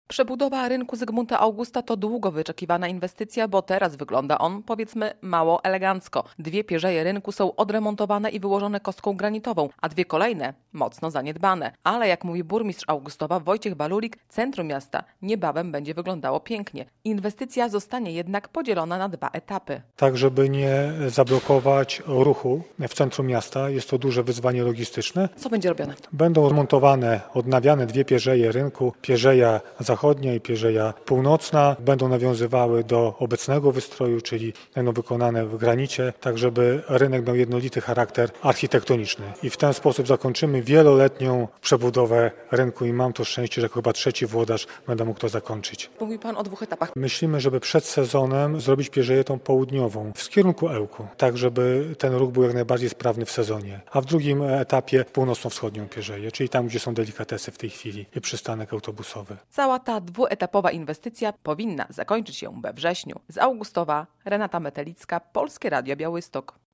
Przebudowa rynku Zygmunta Augusta to długo wyczekiwana inwestycja, bo teraz wygląda on, powiedzmy, mało elegancko. 2 pierzeje rynku są odremontowane i wyłożone kostką granitową, a 2 kolejne mocno zaniedbane. Ale jak mówi burmistrz Augustowa Wojciech Balulik, centrum miasta niebawem będzie wyglądało pięknie. Inwestycja zostanie jednak podzielona na 2 etapy. Tak, żeby nie zablokować ruchu w centrum miasta. Jest to duże wyzwanie logistyczne. Co będzie robione? Będą remontowane, odnawiane 2 pierzeje rynku, pierzeja zachodnia i pierzeja północna. Będą nawiązywały do obecnego wystroju, czyli będą wykonane w granicie, tak żeby rynek miał jednolity charakter architektoniczny. I w ten sposób zakończymy wieloletnią przebudowę rynku i mam to szczęście, że chyba 3. włodarz będę mógł to zakończyć. Mówi pan o 2 etapach. Myślimy, żeby przed sezonem zrobić pierzeję tą południową w kierunku Ełku, tak żeby ten ruch był jak najbardziej sprawny w sezonie. A w drugim etapie północno-wschodnią pierzeję, czyli tam, gdzie są delikatesy w tej chwili i przystanek autobusowy. Cała ta 2-etapowa inwestycja powinna zakończyć się we wrześniu. Z Augustowa Renata Metelicka, Polskie Radio Białystok.